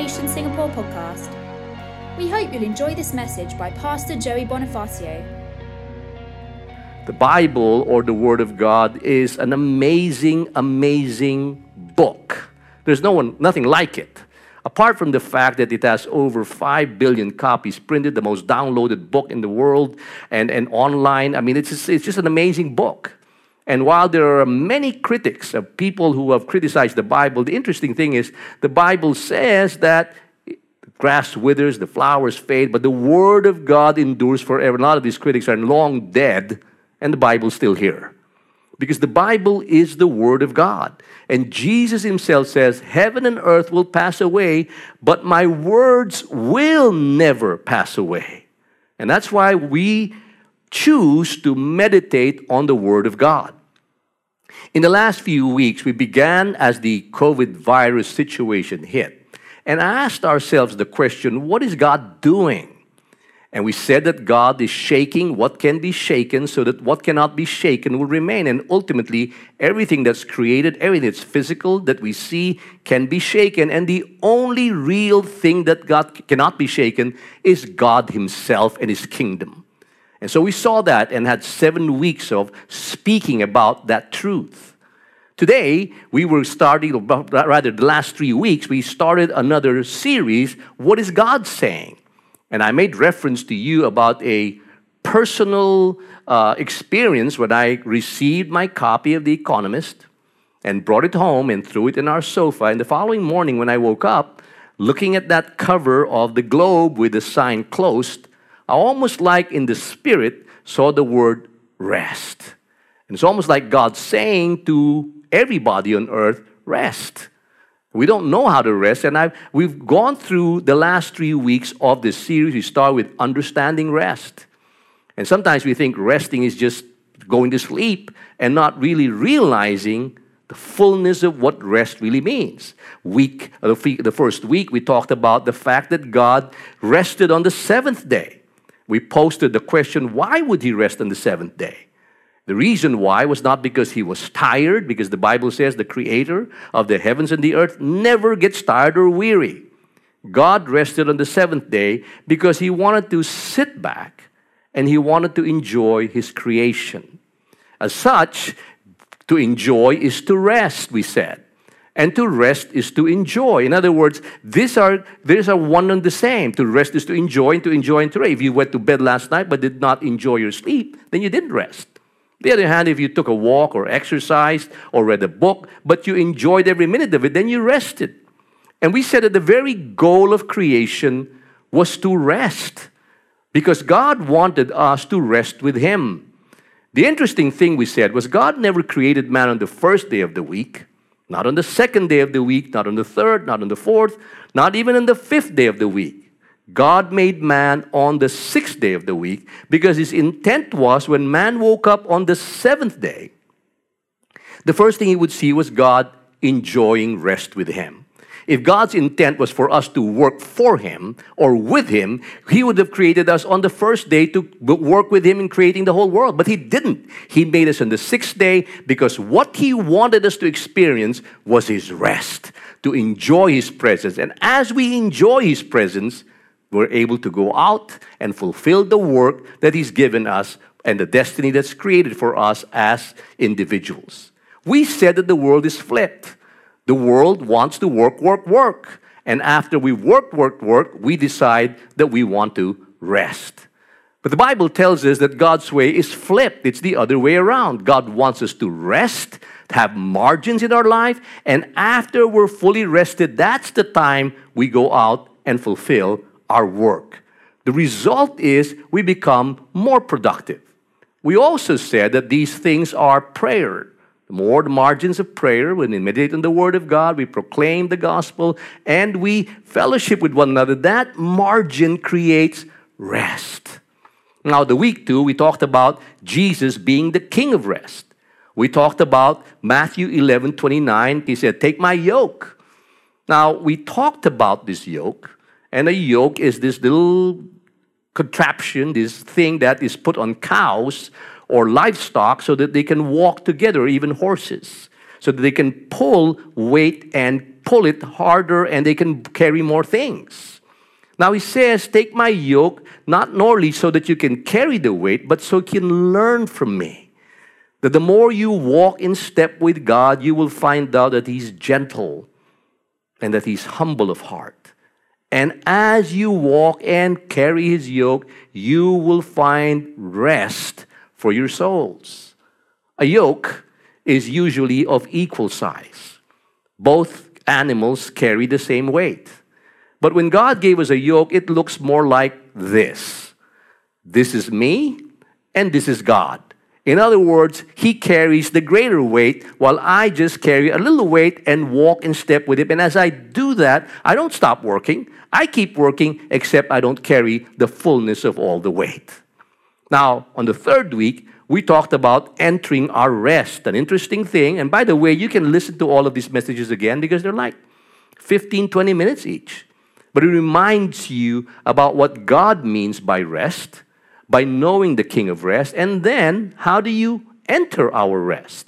Nation Singapore podcast. We hope you'll enjoy this message by Pastor Joey Bonifacio. The Bible, or the Word of God, is an amazing, amazing book. There's nothing like it. Apart from the fact that it has over 5 billion copies printed, the most downloaded book in the world, and online. I mean, it's just an amazing book. And while there are many critics of people who have criticized the Bible, the interesting thing is the Bible says that the grass withers, the flowers fade, but the Word of God endures forever. A lot of these critics are long dead, and the Bible's still here. Because the Bible is the Word of God. And Jesus himself says, heaven and earth will pass away, but my words will never pass away. And that's why we choose to meditate on the Word of God. In the last few weeks, we began as the COVID virus situation hit. And asked ourselves the question, what is God doing? And we said that God is shaking what can be shaken so that what cannot be shaken will remain. And ultimately, everything that's created, everything that's physical that we see can be shaken. And the only real thing that God cannot be shaken is God himself and his kingdom. And so we saw that and had 7 weeks of speaking about that truth. Today, we were starting, rather the last 3 weeks, we started another series, What is God Saying? And I made reference to you about a personal experience when I received my copy of The Economist and brought it home and threw it in our sofa. And the following morning when I woke up, looking at that cover of the Globe with the sign closed, I almost like in the spirit saw the word rest. And it's almost like God saying to everybody on earth, rest. We don't know how to rest, and we've gone through the last 3 weeks of this series. We start with understanding rest. And sometimes we think resting is just going to sleep and not really realizing the fullness of what rest really means. The first week, we talked about the fact that God rested on the seventh day. We posted the question, why would he rest on the seventh day? The reason why was not because he was tired, because the Bible says the creator of the heavens and the earth never gets tired or weary. God rested on the seventh day because he wanted to sit back and he wanted to enjoy his creation. As such, to enjoy is to rest, we said. And to rest is to enjoy. In other words, these are one and the same. To rest is to enjoy, and to enjoy and to rest. If you went to bed last night but did not enjoy your sleep, then you didn't rest. On the other hand, if you took a walk or exercised or read a book, but you enjoyed every minute of it, then you rested. And we said that the very goal of creation was to rest, because God wanted us to rest with him. The interesting thing we said was God never created man on the first day of the week, not on the second day of the week, not on the third, not on the fourth, not even on the fifth day of the week. God made man on the sixth day of the week because his intent was when man woke up on the seventh day, the first thing he would see was God enjoying rest with him. If God's intent was for us to work for him or with him, he would have created us on the first day to work with him in creating the whole world. But he didn't. He made us on the sixth day because what he wanted us to experience was his rest, to enjoy his presence. And as we enjoy his presence, we're able to go out and fulfill the work that he's given us and the destiny that's created for us as individuals. We said that the world is flipped. The world wants to work, work, work. And after we work, we decide that we want to rest. But the Bible tells us that God's way is flipped. It's the other way around. God wants us to rest, to have margins in our life, and after we're fully rested, that's the time we go out and fulfill our work. The result is we become more productive. We also said that these things are prayer. The more the margins of prayer, when we meditate on the Word of God, we proclaim the gospel, and we fellowship with one another, that margin creates rest. Now, the week 2, we talked about Jesus being the King of rest. We talked about Matthew 11:29. He said, take my yoke. Now, we talked about this yoke. And a yoke is this little contraption, this thing that is put on cows or livestock so that they can walk together, even horses, so that they can pull weight and pull it harder and they can carry more things. Now he says, take my yoke, not only so that you can carry the weight, but so you can learn from me. That the more you walk in step with God, you will find out that He's gentle and that He's humble of heart. And as you walk and carry His yoke, you will find rest for your souls. A yoke is usually of equal size. Both animals carry the same weight. But when God gave us a yoke, it looks more like this. This is me, and this is God. In other words, He carries the greater weight, while I just carry a little weight and walk in step with Him. And as I do that, I don't stop working. I keep working, except I don't carry the fullness of all the weight. Now, on the third week, we talked about entering our rest, an interesting thing. And by the way, you can listen to all of these messages again because they're like 15, 20 minutes each. But it reminds you about what God means by rest, by knowing the King of Rest, and then how do you enter our rest?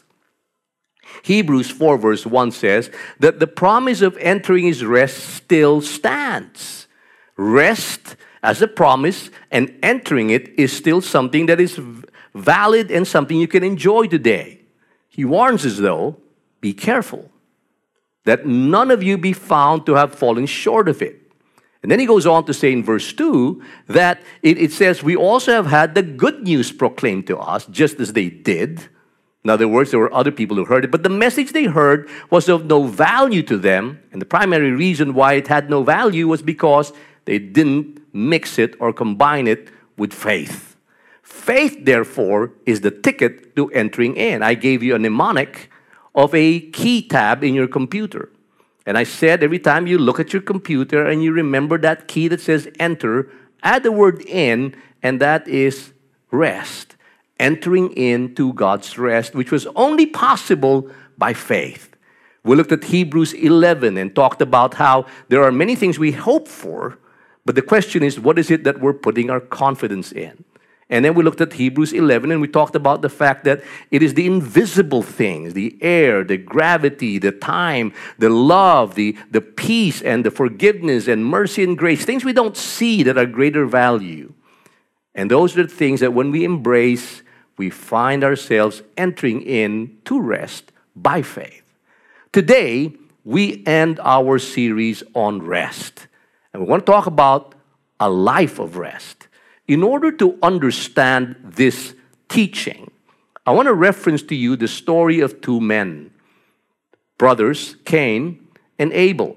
Hebrews 4 verse 1 says that the promise of entering His rest still stands. Rest as a promise and entering it is still something that is valid and something you can enjoy today. He warns us though, be careful that none of you be found to have fallen short of it. And then he goes on to say in verse 2 that it says, we also have had the good news proclaimed to us, just as they did. In other words, there were other people who heard it, but the message they heard was of no value to them. And the primary reason why it had no value was because they didn't mix it or combine it with faith. Faith, therefore, is the ticket to entering in. I gave you a mnemonic of a key tab in your computer. And I said every time you look at your computer and you remember that key that says enter, add the word in, and that is rest. Entering into God's rest, which was only possible by faith. We looked at Hebrews 11 and talked about how there are many things we hope for, but the question is, what is it that we're putting our confidence in? And then we looked at Hebrews 11 and we talked about the fact that it is the invisible things, the air, the gravity, the time, the love, the peace and the forgiveness and mercy and grace, things we don't see that are greater value. And those are the things that when we embrace, we find ourselves entering into rest by faith. Today, we end our series on rest. And we want to talk about a life of rest. In order to understand this teaching, I want to reference to you the story of two men, brothers, Cain and Abel.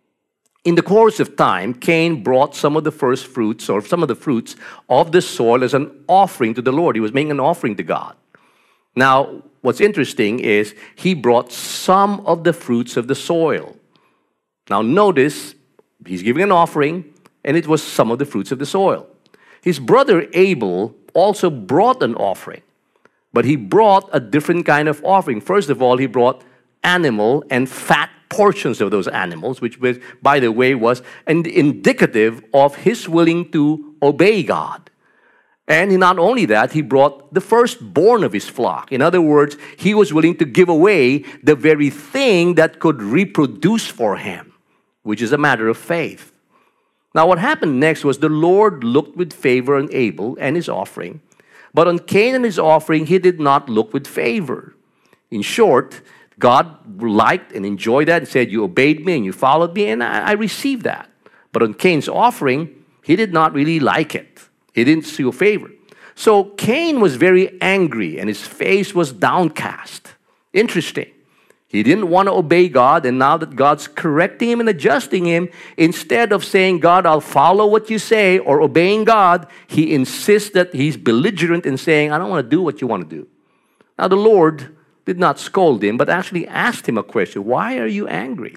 In the course of time, Cain brought some of the first fruits or some of the fruits of the soil as an offering to the Lord. He was making an offering to God. Now, what's interesting is he brought some of the fruits of the soil. Now, notice, he's giving an offering, and it was some of the fruits of the soil. His brother Abel also brought an offering, but he brought a different kind of offering. First of all, he brought animal and fat portions of those animals, which, by the way, was indicative of his willing to obey God. And not only that, he brought the firstborn of his flock. In other words, he was willing to give away the very thing that could reproduce for him, which is a matter of faith. Now, what happened next was the Lord looked with favor on Abel and his offering, but on Cain and his offering, He did not look with favor. In short, God liked and enjoyed that and said, you obeyed me and you followed me, and I received that. But on Cain's offering, He did not really like it. He didn't show favor. So Cain was very angry and his face was downcast. Interesting. He didn't want to obey God, and now that God's correcting him and adjusting him, instead of saying, God, I'll follow what you say, or obeying God, he insists that he's belligerent in saying, I don't want to do what you want to do. Now the Lord did not scold him, but actually asked him a question. Why are you angry?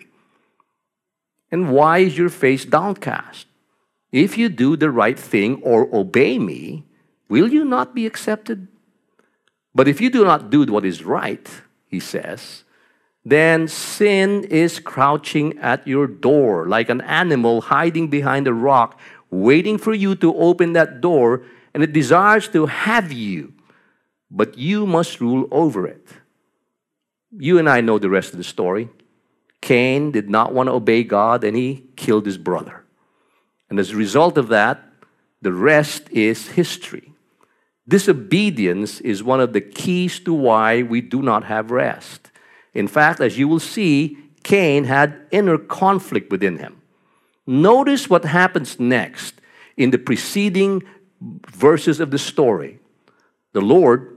And why is your face downcast? If you do the right thing or obey me, will you not be accepted? But if you do not do what is right, he says, then sin is crouching at your door like an animal hiding behind a rock, waiting for you to open that door, and it desires to have you, but you must rule over it. You and I know the rest of the story. Cain did not want to obey God and he killed his brother. And as a result of that, the rest is history. Disobedience is one of the keys to why we do not have rest. In fact, as you will see, Cain had inner conflict within him. Notice what happens next in the preceding verses of the story. The Lord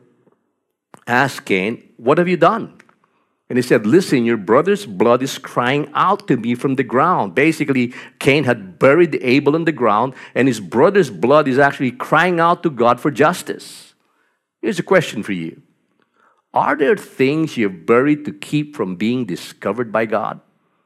asked Cain, "What have you done?" And he said, "Listen, your brother's blood is crying out to me from the ground." Basically, Cain had buried Abel in the ground, and his brother's blood is actually crying out to God for justice. Here's a question for you. Are there things you've buried to keep from being discovered by God?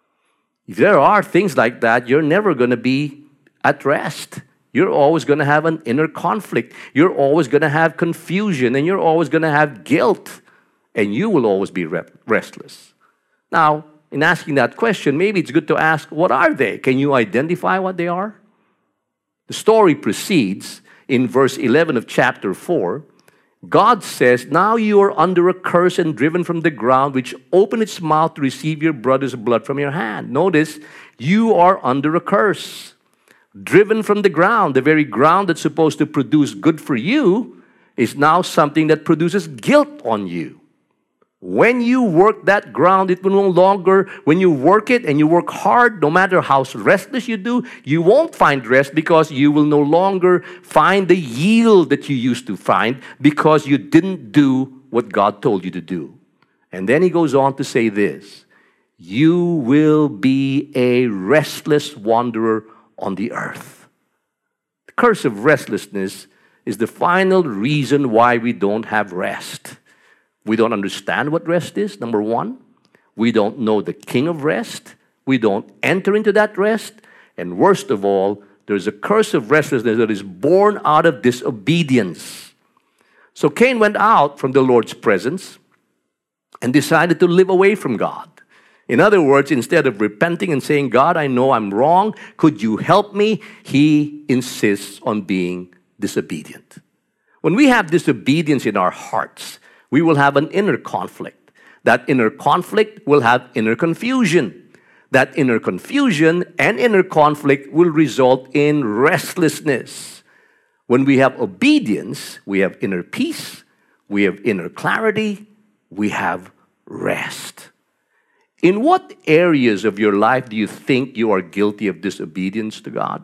If there are things like that, you're never going to be at rest. You're always going to have an inner conflict. You're always going to have confusion, and you're always going to have guilt. And you will always be restless. Now, in asking that question, maybe it's good to ask, what are they? Can you identify what they are? The story proceeds in verse 11 of chapter 4. God says, "Now you are under a curse and driven from the ground, which opened its mouth to receive your brother's blood from your hand." Notice, you are under a curse. Driven from the ground, the very ground that's supposed to produce good for you, is now something that produces guilt on you. When you work that ground, it will no longer, when you work it and you work hard, no matter how restless you do, you won't find rest because you will no longer find the yield that you used to find because you didn't do what God told you to do. And then he goes on to say this, "You will be a restless wanderer on the earth." The curse of restlessness is the final reason why we don't have rest. We don't understand what rest is, number one. We don't know the King of rest. We don't enter into that rest. And worst of all, there's a curse of restlessness that is born out of disobedience. So Cain went out from the Lord's presence and decided to live away from God. In other words, instead of repenting and saying, "God, I know I'm wrong. Could you help me?" he insists on being disobedient. When we have disobedience in our hearts, we will have an inner conflict. That inner conflict will have inner confusion. That inner confusion and inner conflict will result in restlessness. When we have obedience, we have inner peace, we have inner clarity, we have rest. In what areas of your life do you think you are guilty of disobedience to God?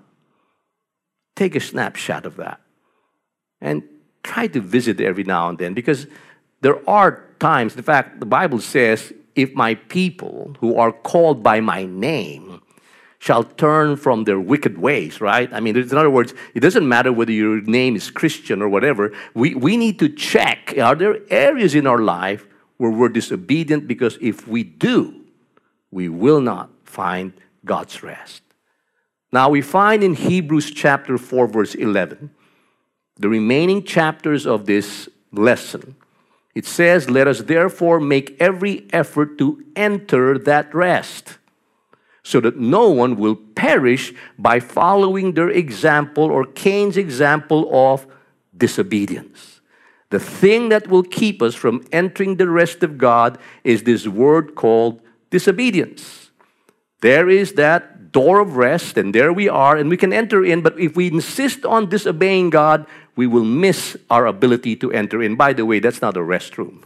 Take a snapshot of that and try to visit every now and then, because there are times, in fact, the Bible says, "If my people who are called by my name shall turn from their wicked ways," right? I mean, in other words, it doesn't matter whether your name is Christian or whatever. We need to check, are there areas in our life where we're disobedient? Because if we do, we will not find God's rest. Now, we find in Hebrews chapter 4, verse 11, the remaining chapters of this lesson. It says, "Let us therefore make every effort to enter that rest, so that no one will perish by following their example," or Cain's example of disobedience. The thing that will keep us from entering the rest of God is this word called disobedience. There is that door of rest, and there we are, and we can enter in, but if we insist on disobeying God, we will miss our ability to enter in. By the way, that's not a restroom.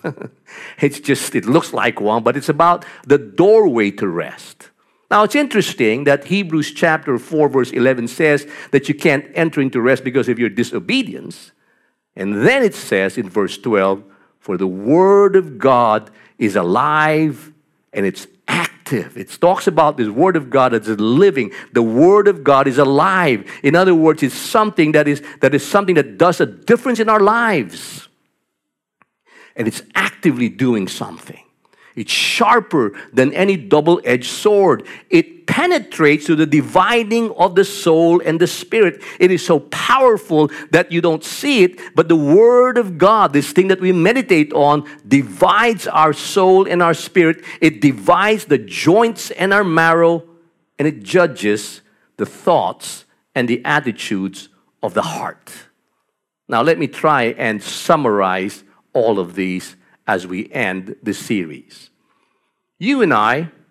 It looks like one, but it's about the doorway to rest. Now, it's interesting that Hebrews chapter 4, verse 11 says that you can't enter into rest because of your disobedience. And then it says in verse 12, "For the word of God is alive and it's active." It talks about this word of God as living. The word of God is alive. In other words, it's something that is something that does a difference in our lives. And it's actively doing something. It's sharper than any double-edged sword. It penetrates to the dividing of the soul and the spirit. It is so powerful that you don't see it, but the Word of God, this thing that we meditate on, divides our soul and our spirit. It divides the joints and our marrow, and it judges the thoughts and the attitudes of the heart. Now, let me try and summarize all of these as we end this series. You and I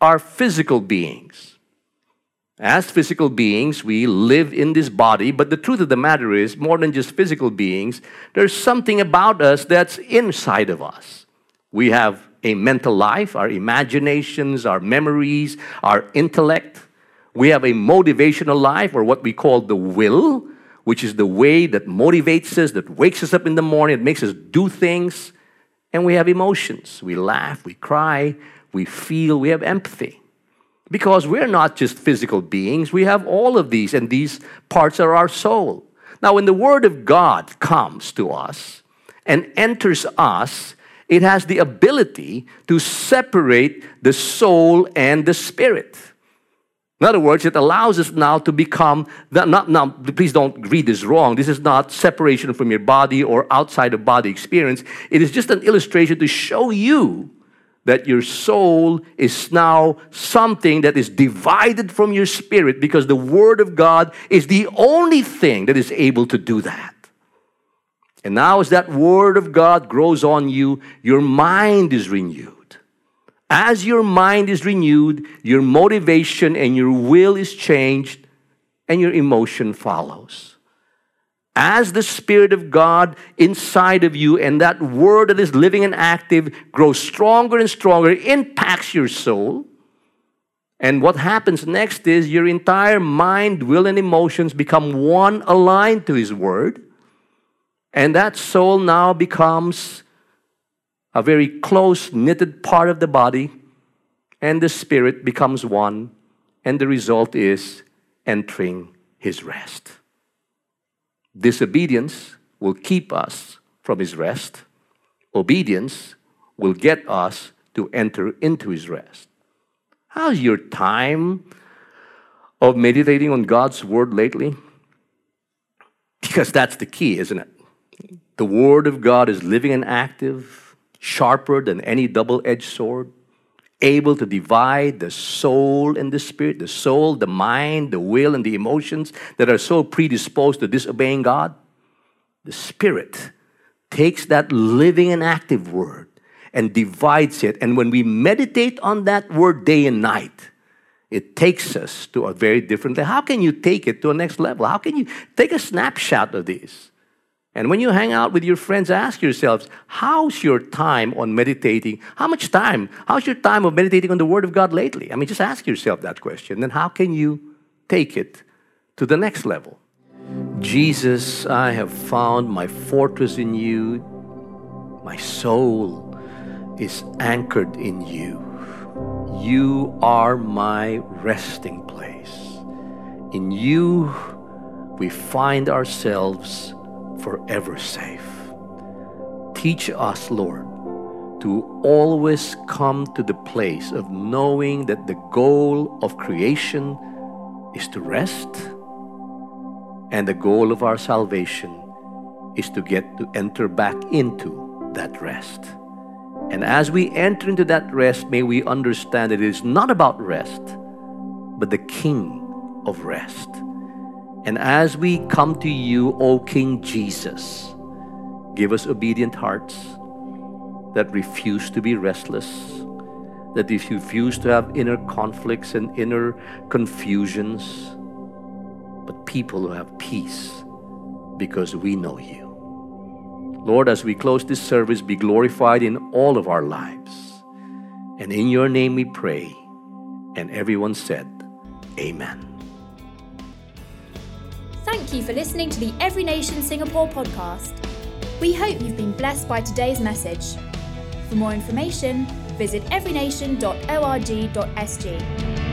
are physical beings. As physical beings, we live in this body, but the truth of the matter is, more than just physical beings, there's something about us that's inside of us. We have a mental life, our imaginations, our memories, our intellect. We have a motivational life, or what we call the will, which is the way that motivates us, that wakes us up in the morning, it makes us do things. And we have emotions. We laugh, we cry, we feel, we have empathy. Because we're not just physical beings, we have all of these, and these parts are our soul. Now, when the Word of God comes to us and enters us, it has the ability to separate the soul and the spirit. In other words, it allows us now to become, please don't read this wrong, this is not separation from your body or outside of body experience. It is just an illustration to show you that your soul is now something that is divided from your spirit, because the Word of God is the only thing that is able to do that. And now as that Word of God grows on you, your mind is renewed. As your mind is renewed, your motivation and your will is changed, and your emotion follows. As the Spirit of God inside of you and that Word that is living and active grows stronger and stronger, impacts your soul. And what happens next is your entire mind, will, and emotions become one, aligned to His Word. And that soul now becomes a very close knitted part of the body, and the spirit becomes one, and the result is entering His rest. Disobedience will keep us from His rest. Obedience will get us to enter into His rest. How's your time of meditating on God's Word lately? Because that's the key, isn't it? The Word of God is living and active, sharper than any double-edged sword, able to divide the soul and the spirit, the soul, the mind, the will, and the emotions that are so predisposed to disobeying God. The Spirit takes that living and active Word and divides it. And when we meditate on that Word day and night, it takes us to a very different level. How can you take it to a next level? How can you take a snapshot of this? And when you hang out with your friends, ask yourselves, how's your time on meditating? How's your time of meditating on the Word of God lately? I mean, just ask yourself that question. Then how can you take it to the next level? Jesus, I have found my fortress in you. My soul is anchored in you. You are my resting place. In you, we find ourselves forever safe. Teach us, Lord, to always come to the place of knowing that the goal of creation is to rest, and the goal of our salvation is to get to enter back into that rest. And as we enter into that rest, may we understand that it is not about rest, but the King of rest. And as we come to you, O King Jesus, give us obedient hearts that refuse to be restless, that refuse to have inner conflicts and inner confusions, but people who have peace because we know you. Lord, as we close this service, be glorified in all of our lives. And in your name we pray. And everyone said, Amen. Thank you for listening to the Every Nation Singapore podcast. We hope you've been blessed by today's message. For more information, visit everynation.org.sg.